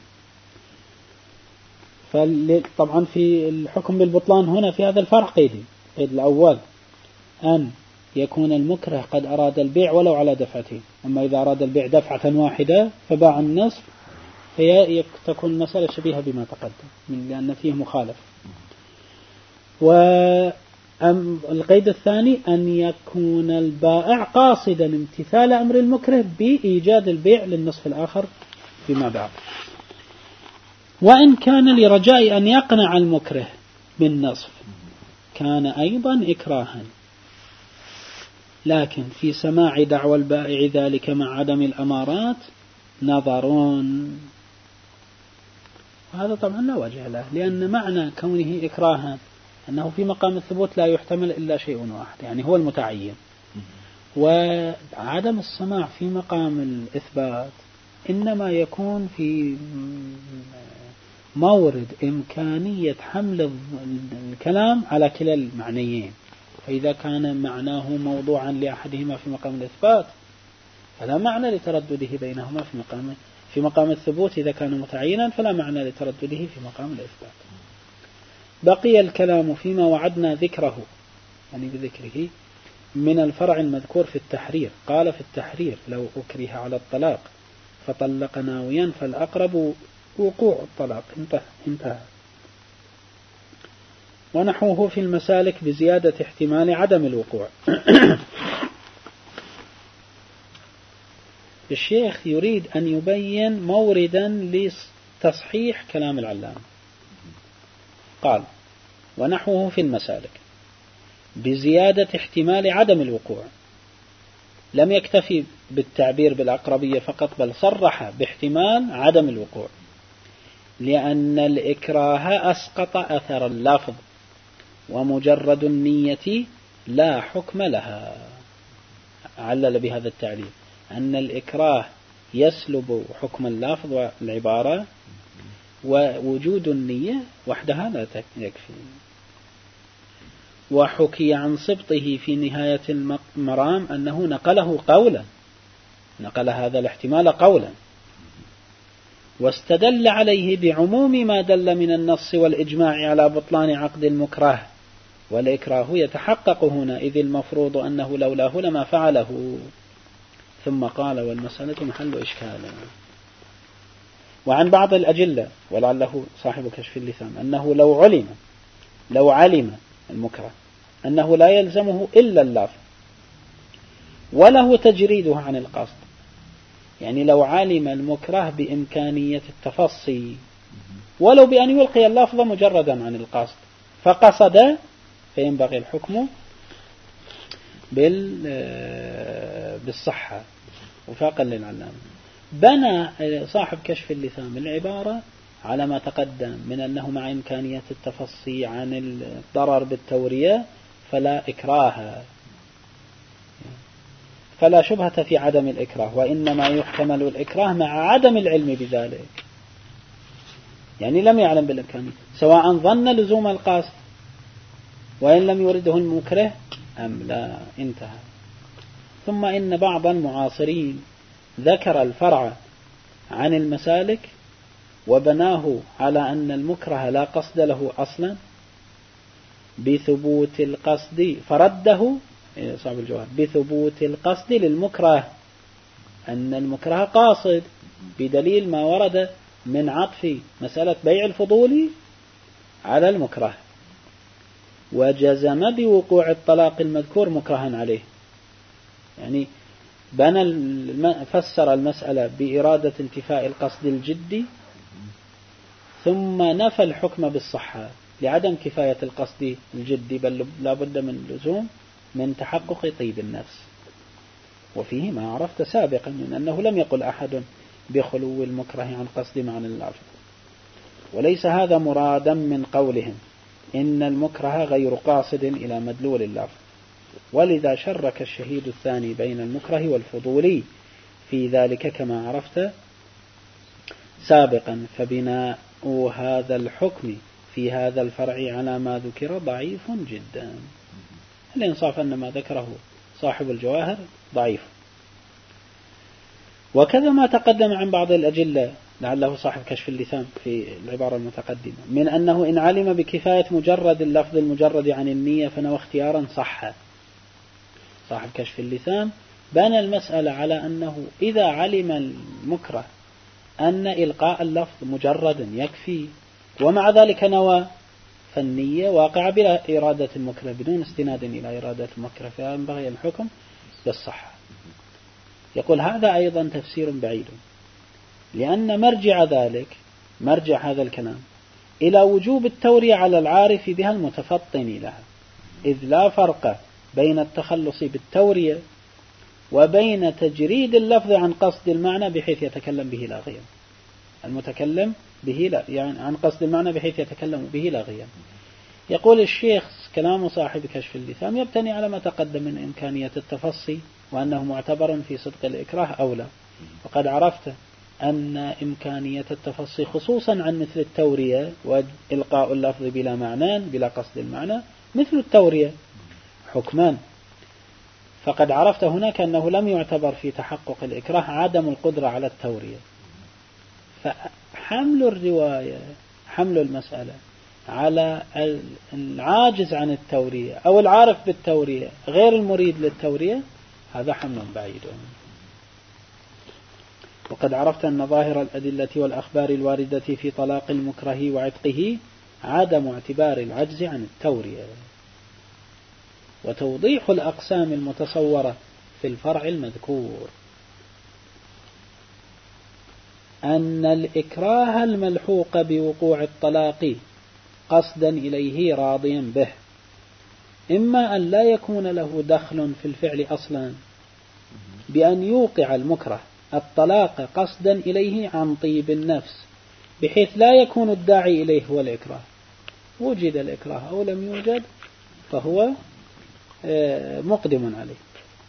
طبعا في الحكم بالبطلان هنا في هذا الفرق قيدين: قيد الأول أن يكون المكره قد أراد البيع ولو على دفعتين، أما إذا أراد البيع دفعة واحدة فباع النصف هي تكون المسألة شبيهة بما تقدم لأن فيه مخالف. والقيد الثاني أن يكون البائع قاصدا امتثال أمر المكره بإيجاد البيع للنصف الآخر فيما بعد، وإن كان لرجاء أن يقنع المكره بالنصف كان أيضا إكراها، لكن في سماع دعوى البائع ذلك مع عدم الأمارات نظرون، وهذا طبعا لا وجه له، لأن معنى كونه إكراها أنه في مقام الثبوت لا يحتمل إلا شيء واحد، يعني هو المتعين، وعدم السماع في مقام الإثبات إنما يكون في مورد إمكانية حمل الكلام على كلا المعنيين، فإذا كان معناه موضوعا لأحدهما في مقام الإثبات فلا معنى لتردده بينهما في مقام في مقام الثبوت، إذا كان متعينا فلا معنى لتردده في مقام الإثبات. بقي الكلام فيما وعدنا ذكره يعني بذكره من الفرع المذكور في التحرير. قال في التحرير: لو أكره على الطلاق فطلق ناويا فالأقرب وقوع الطلاق. انتهى انتهى. ونحوه في المسالك بزيادة احتمال عدم الوقوع. الشيخ يريد أن يبين موردا لتصحيح كلام العلامة. قال: ونحوه في المسالك بزيادة احتمال عدم الوقوع، لم يكتفي بالتعبير بالأقربية فقط بل صرح باحتمال عدم الوقوع، لأن الإكراه أسقط أثر اللفظ ومجرد النية لا حكم لها. علل بهذا التعليل أن الإكراه يسلب حكم اللفظ والعبارة، ووجود النية وحدها لا يكفي. وحكي عن سبطه في نهاية المرام أنه نقله قولا، نقل هذا الاحتمال قولا، واستدل عليه بعموم ما دل من النص والإجماع على بطلان عقد المكره، والإكراه يتحقق هنا إذ المفروض أنه لولاه لما فعله. ثم قال: والمسألة محل إشكال. وعن بعض الأجلة ولعله صاحب كشف اللثام أنه لو علم لو علم المكره أنه لا يلزمه إلا اللفظ وله تجريده عن القصد، يعني لو علم المكره بإمكانية التفصي ولو بأن يلقي اللفظ مجردا عن القصد فقصد، فينبغي الحكم بالصحة وفاقا للعلامة. بنى صاحب كشف اللثام العبارة على ما تقدم من أنه مع إمكانية التفصي عن الضرر بالتورية فلا إكراه، فلا شبهة في عدم الإكراه، وإنما يحتمل الإكراه مع عدم العلم بذلك، يعني لم يعلم بالإمكانية سواء ظن لزوم القصد وإن لم يرده المكره أم لا. انتهى. ثم إن بعض المعاصرين ذكر الفرع عن المسالك وبناه على أن المكره لا قصد له أصلا بثبوت القصد، فرده صاحب الجواب بثبوت القصد للمكره، أن المكره قاصد بدليل ما ورد من عطف مسألة بيع الفضول على المكره، وجزم بوقوع الطلاق المذكور مكرها عليه. يعني بنى فسر المسألة بإرادة انتفاء القصد الجدي ثم نفى الحكم بالصحة لعدم كفاية القصد الجدي، بل لا بد من لزوم من تحقق طيب النفس. وفيه ما عرفت سابقا من أنه لم يقل أحد بخلو المكره عن قصد معنى اللفظ، وليس هذا مرادا من قولهم إن المكره غير قاصد إلى مدلول اللفظ، ولذا شرك الشهيد الثاني بين المكره والفضولي في ذلك كما عرفت سابقا. فبناء هذا الحكم في هذا الفرع على ما ذكر ضعيف جدا. الإنصاف أن ما ذكره صاحب الجواهر ضعيف. وكذا ما تقدم عن بعض الأجلة لعله صاحب كشف اللثام في العبارة المتقدمة من أنه إن علم بكفاية مجرد اللفظ المجرد عن النية فنوى اختيارا صح. صاحب كشف اللثام بنى المسألة على أنه إذا علم المكره أن إلقاء اللفظ مجرد يكفي ومع ذلك نوى، فالنية واقعة بلا إرادة المكره بدون استناد إلى إرادة المكره، فينبغي الحكم بالصحة. يقول هذا أيضا تفسير بعيد، لأن مرجع ذلك مرجع هذا الكلام إلى وجوب التورية على العارف بها المتفطن لها، إذ لا فرق بين التخلص بالتورية وبين تجريد اللفظ عن قصد المعنى بحيث يتكلم به لاغيا. المتكلم به لا يعني عن قصد المعنى بحيث يتكلم به لاغيا. يقول الشيخ كلام صاحب كشف اللثام يبتني على ما تقدم من إمكانية التفصي وأنه معتبر في صدق الإكراه أولى، وقد عرفت أن إمكانية التفصي خصوصا عن مثل التورية وإلقاء اللفظ بلا معنى بلا قصد المعنى مثل التورية حكمان. فقد عرفت هناك أنه لم يعتبر في تحقق الإكراه عدم القدرة على التورية، فحمل الرواية حمل المسألة على العاجز عن التورية أو العارف بالتورية غير المريد للتورية هذا حمل بعيد. وقد عرفت أن ظاهر الأدلة والأخبار الواردة في طلاق المكره وعتقه عدم اعتبار العجز عن التورية. وتوضيح الأقسام المتصورة في الفرع المذكور أن الإكراه الملحوق بوقوع الطلاق قصدا إليه راضيا به إما أن لا يكون له دخل في الفعل أصلا بأن يوقع المكره الطلاق قصدا إليه عن طيب النفس بحيث لا يكون الداعي إليه هو الإكراه، وجد الإكراه أو لم يوجد فهو مقدم عليه.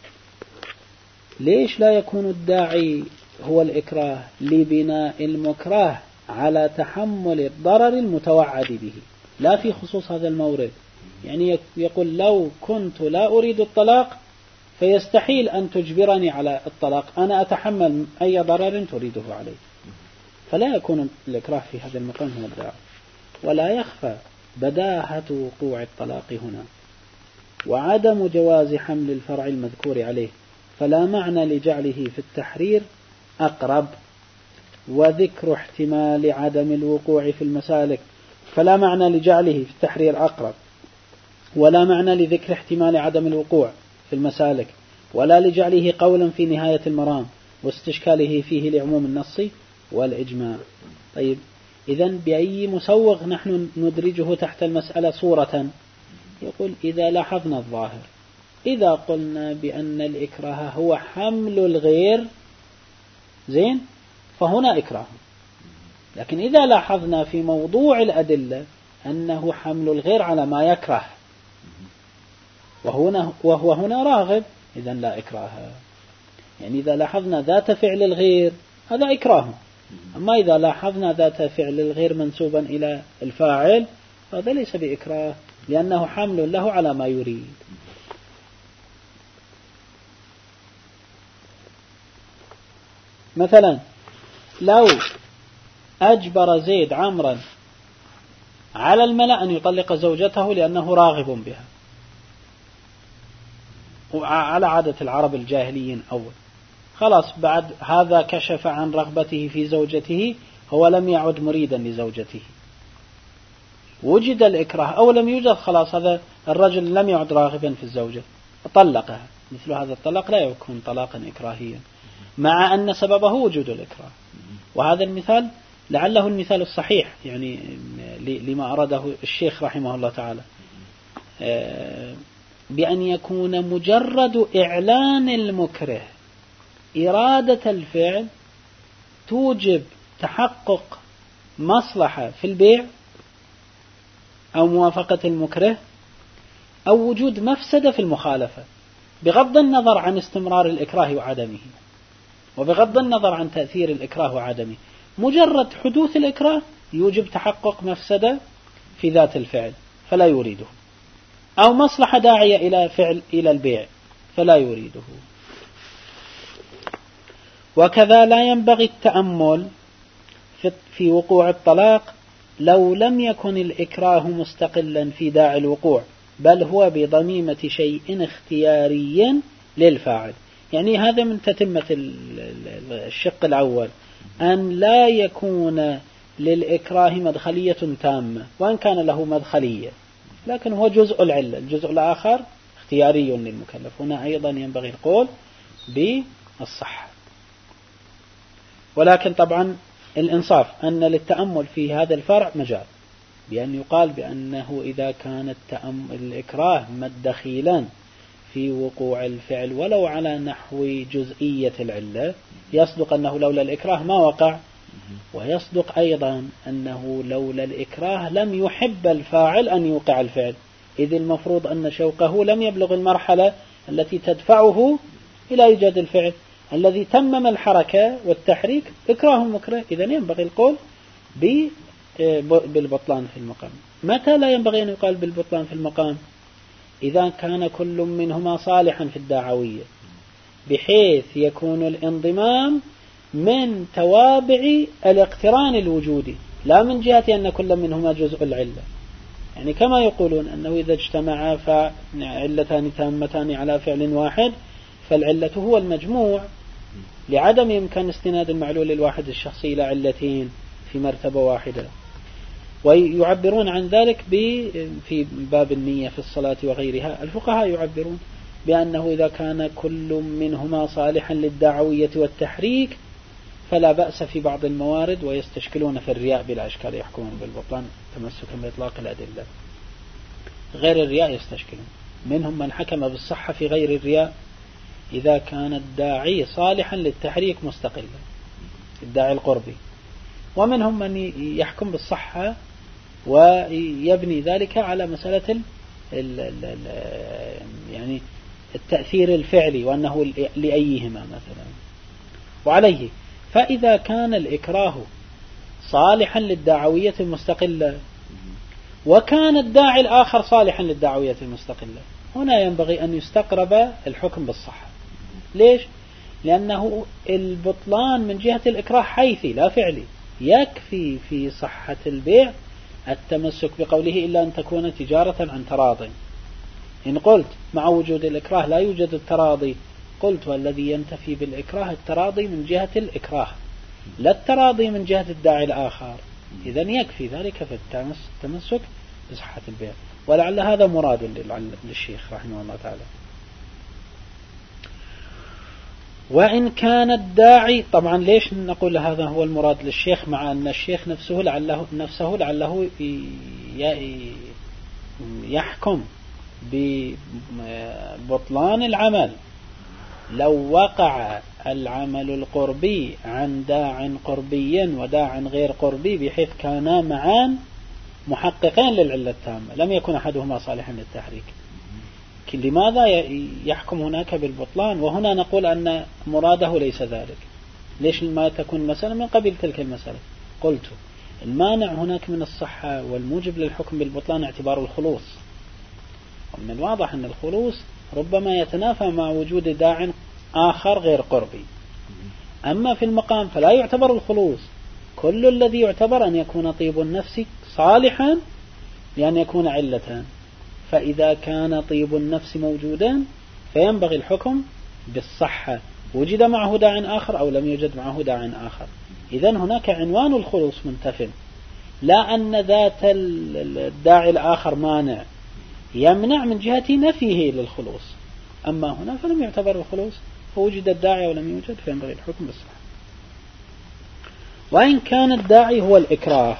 ليش لا يكون الداعي هو الإكراه؟ لبناء المكره على تحمل الضرر المتوعد به لا في خصوص هذا المورد. يعني يقول لو كنت لا أريد الطلاق فيستحيل أن تجبرني على الطلاق، أنا أتحمل أي ضرر تريده علي، فلا يكون الإكراه في هذا المقام هو الداعي. ولا يخفى بداهة وقوع الطلاق هنا وعدم جواز حمل الفرع المذكور عليه، فلا معنى لجعله في التحرير أقرب، وذكر احتمال عدم الوقوع في المسالك فلا معنى لجعله في التحرير أقرب، ولا معنى لذكر احتمال عدم الوقوع في المسالك، ولا لجعله قولا في نهاية المرام واستشكاله فيه لعموم النص والإجماع. طيب إذن بأي مسوغ نحن ندرجه تحت المسألة صورة؟ يقول إذا لاحظنا الظاهر، إذا قلنا بأن الإكراه هو حمل الغير زين فهنا إكراه، لكن إذا لاحظنا في موضوع الأدلة أنه حمل الغير على ما يكره وهنا وهو هنا راغب إذن لا إكراه. يعني إذا لاحظنا ذات فعل الغير هذا إكراه، أما إذا لاحظنا ذات فعل الغير منسوبا إلى الفاعل هذا ليس بإكراه لأنه حمل له على ما يريد. مثلا لو أجبر زيد عمرا على الملأ أن يطلق زوجته لأنه راغب بها، وعلى عادة العرب الجاهليين أول، خلاص بعد هذا كشف عن رغبته في زوجته، هو لم يعد مريدا لزوجته، وجد الإكراه أو لم يوجد خلاص هذا الرجل لم يعد راغبا في الزوجة، طلقها، مثل هذا الطلاق لا يكون طلاقا إكراهيا مع أن سببه وجود الإكراه. وهذا المثال لعله المثال الصحيح يعني لما أراده الشيخ رحمه الله تعالى، بأن يكون مجرد إعلان المكره إرادة الفعل توجب تحقق مصلحة في البيع أو موافقة المكره أو وجود مفسدة في المخالفة، بغض النظر عن استمرار الإكراه وعدمه، وبغض النظر عن تأثير الإكراه وعدمه. مجرد حدوث الإكراه يوجب تحقق مفسدة في ذات الفعل فلا يريده، أو مصلحة داعية إلى فعل إلى البيع فلا يريده. وكذا لا ينبغي التأمل في وقوع الطلاق لو لم يكن الإكراه مستقلا في داعي الوقوع، بل هو بضميمة شيء اختياري للفاعل. يعني هذا من تتمة الشق الأول، أن لا يكون للإكراه مدخلية تامة، وأن كان له مدخلية لكن هو جزء العلة، الجزء الآخر اختياري للمكلف. هنا أيضا ينبغي القول بالصحة. ولكن طبعا الإنصاف أن للتأمل في هذا الفرع مجال، بأن يقال بأنه إذا كان التأمل الإكراه مدخيلا في وقوع الفعل ولو على نحو جزئية العلة، يصدق أنه لولا الإكراه ما وقع، ويصدق أيضا أنه لولا الإكراه لم يحب الفاعل أن يوقع الفعل، إذ المفروض أن شوقه لم يبلغ المرحلة التي تدفعه إلى إيجاد الفعل. الذي تمم الحركة والتحريك إكراه المكره، إذن ينبغي القول بالبطلان في المقام. متى لا ينبغي أن يقال بالبطلان في المقام؟ إذا كان كل منهما صالحا في الدعوية بحيث يكون الانضمام من توابع الاقتران الوجودي، لا من جهة أن كل منهما جزء العلة. يعني كما يقولون أنه إذا اجتمعا فعلتان تامتان على فعل واحد فالعلة هو المجموع، لعدم إمكان استناد المعلول الواحد الشخصي إلى علتين في مرتبة واحدة. ويعبرون عن ذلك في باب النية في الصلاة وغيرها. الفقهاء يعبرون بأنه إذا كان كل منهما صالحا للدعوية والتحريك فلا بأس في بعض الموارد، ويستشكلون في الرياء بلا إشكال يحكمون بالبطلان تمسكا بإطلاق الأدلة. غير الرياء يستشكلون، منهم من حكم بالصحة في غير الرياء إذا كان الداعي صالحا للتحريك مستقلا، الداعي القربي، ومنهم من يحكم بالصحة ويبني ذلك على مسألة ال ال ال يعني التأثير الفعلي وأنه لأيهما مثلا. وعليه فإذا كان الإكراه صالحا للدعوية المستقلة وكان الداعي الآخر صالحا للدعوية المستقلة، هنا ينبغي أن يستقرب الحكم بالصحة. ليش؟ لأنه البطلان من جهة الإكراه حيثي لا فعلي، يكفي في صحة البيع التمسك بقوله إلا أن تكون تجارة عن تراض. إن قلت مع وجود الإكراه لا يوجد التراضي، قلت والذي ينتفي بالإكراه التراضي من جهة الإكراه لا التراضي من جهة الداعي الآخر، إذن يكفي ذلك في التمسك بصحة البيع. ولعل هذا مراد للشيخ رحمه الله تعالى. وإن كان الداعي، طبعا ليش نقول هذا هو المراد للشيخ مع أن الشيخ نفسه لعله, نفسه لعله يحكم ببطلان العمل لو وقع العمل القربي عن داع قربي وداع غير قربي بحيث كانا معان محققين للعلة التامة، لم يكن أحدهما صالحا للتحريك. لماذا يحكم هناك بالبطلان؟ وهنا نقول أن مراده ليس ذلك. ليش ما تكون مسألة من قبل تلك المسألة؟ قلت المانع هناك من الصحة والموجب للحكم بالبطلان اعتبار الخلوص، ومن الواضح أن الخلوص ربما يتنافى مع وجود داع آخر غير قربي. أما في المقام فلا يعتبر الخلوص، كل الذي يعتبر أن يكون طيب النفس صالحا لأن يكون علتان، فإذا كان طيب النفس موجودا فينبغي الحكم بالصحة وجد معه داع آخر أو لم يوجد معه داع آخر. إذن هناك عنوان الخلوص منتفٍ، لا أن ذات الداعي الآخر مانع يمنع من جهة نفيه للخلوص، أما هنا فلم يعتبر الخلوص، فوجد الداعي ولم يوجد فينبغي الحكم بالصحة. وإن كان الداعي هو الإكراه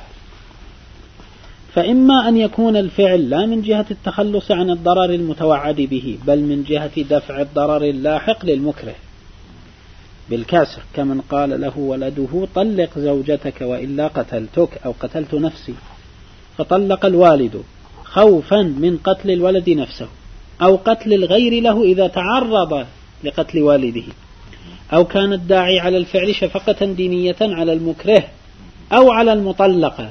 فإما أن يكون الفعل لا من جهة التخلص عن الضرر المتوعد به، بل من جهة دفع الضرر اللاحق للمكره بالكسر، كمن قال له ولده طلق زوجتك وإلا قتلتك أو قتلت نفسي، فطلق الوالد خوفا من قتل الولد نفسه أو قتل الغير له إذا تعرض لقتل والده، أو كان الداعي على الفعل شفقة دينية على المكره أو على المطلقة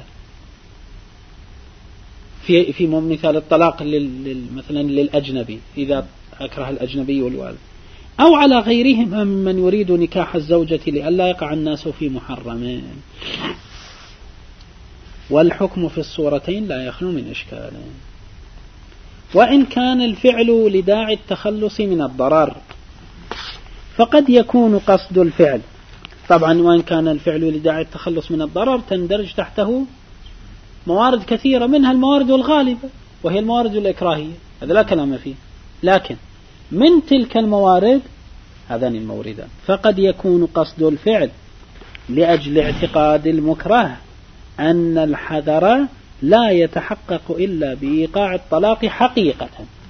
في في مثال الطلاق مثلا للأجنبي إذا أكره الأجنبي والوالد، أو على غيرهم ممن يريد نكاح الزوجة لئلا يقع الناس في محرمين. والحكم في الصورتين لا يخلو من إشكال. وإن كان الفعل لداعي التخلص من الضرر فقد يكون قصد الفعل، طبعا وإن كان الفعل لداعي التخلص من الضرر تندرج تحته موارد كثيرة، منها الموارد الغالبة وهي الموارد الإكراهية، هذا لا كلام فيه، لكن من تلك الموارد هذان الموردان فقد يكون قصد الفعل لأجل اعتقاد المكره أن الحذر لا يتحقق إلا بإيقاع الطلاق حقيقة،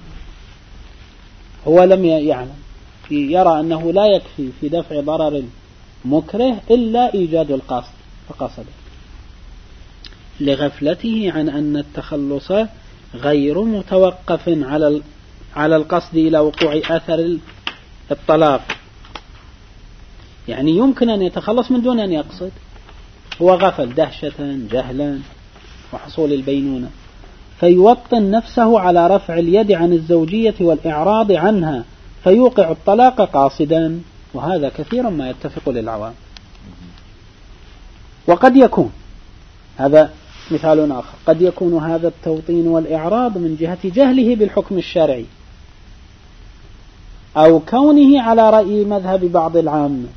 هو لم يعلم يرى أنه لا يكفي في دفع ضرر المكره إلا إيجاد القصد فقصده، لغفلته عن أن التخلص غير متوقف على على القصد إلى وقوع أثر الطلاق، يعني يمكن أن يتخلص من دون أن يقصد، هو غفل دهشة جهلا وحصول البينونة، فيوطن نفسه على رفع اليد عن الزوجية والإعراض عنها فيوقع الطلاق قاصدا، وهذا كثيرا ما يتفق للعوام. وقد يكون هذا مثال آخر، قد يكون هذا التوطين والإعراض من جهة جهله بالحكم الشرعي أو كونه على رأي مذهب بعض العامة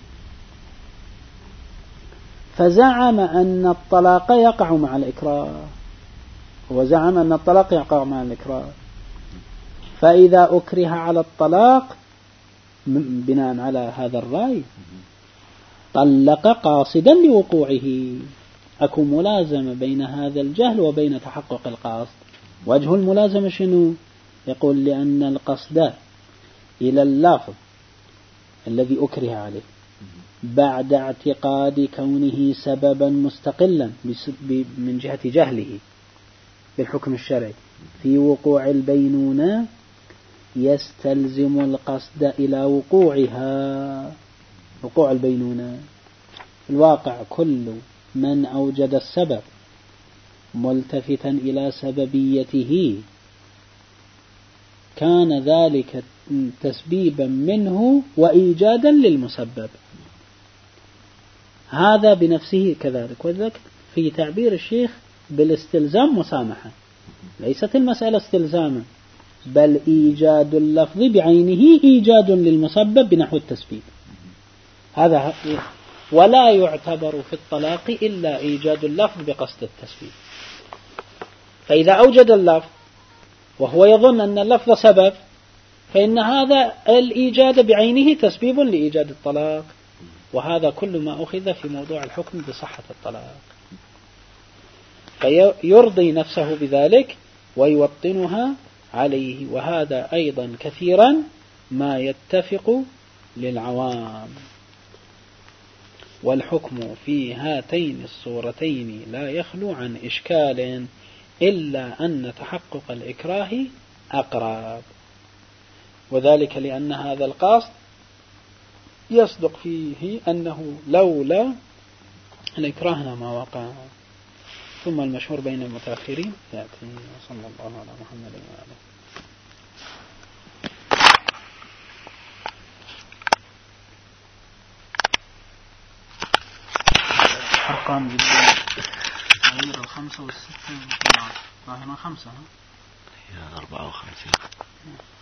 فزعم أن الطلاق يقع مع الإكراه، وزعم أن الطلاق يقع مع الإكراه، فإذا أكره على الطلاق بناء على هذا الرأي طلق قاصدا لوقوعه. أكو ملازمة بين هذا الجهل وبين تحقق القصد. وجه الملازمة شنو؟ يقول لأن القصد إلى اللفظ الذي أكره عليه بعد اعتقاد كونه سببا مستقلا من جهة جهله بالحكم الشرعي في وقوع البينونة يستلزم القصد إلى وقوعها، وقوع البينونة. الواقع كل من أوجد السبب ملتفتا إلى سببيته كان ذلك تسبيبا منه وإيجادا للمسبب، هذا بنفسه كذلك. وذلك في تعبير الشيخ بالاستلزام مسامحة، ليست المسألة استلزاما بل إيجاد اللفظ بعينه إيجاد للمسبب بنحو التسبيب، هذا ولا يعتبر في الطلاق إلا إيجاد اللفظ بقصد التسبيب. فإذا أوجد اللفظ وهو يظن أن اللفظ سبب فإن هذا الإيجاد بعينه تسبيب لإيجاد الطلاق، وهذا كل ما أخذ في موضوع الحكم بصحة الطلاق، فيرضي نفسه بذلك ويوطنها عليه، وهذا أيضا كثيرا ما يتفق للعوام. والحكم في هاتين الصورتين لا يخلو عن إشكال إلا أن تحقق الإكراه أقرب، وذلك لأن هذا القصد يصدق فيه أنه لولا الإكراه ما وقع. ثم المشهور بين المتأخرين يأتي. صلى الله على محمد وعلى أرقام جدا غير الخمسة والستة والسبعة ظاهرا خمسة، هي أربعة وخمسين.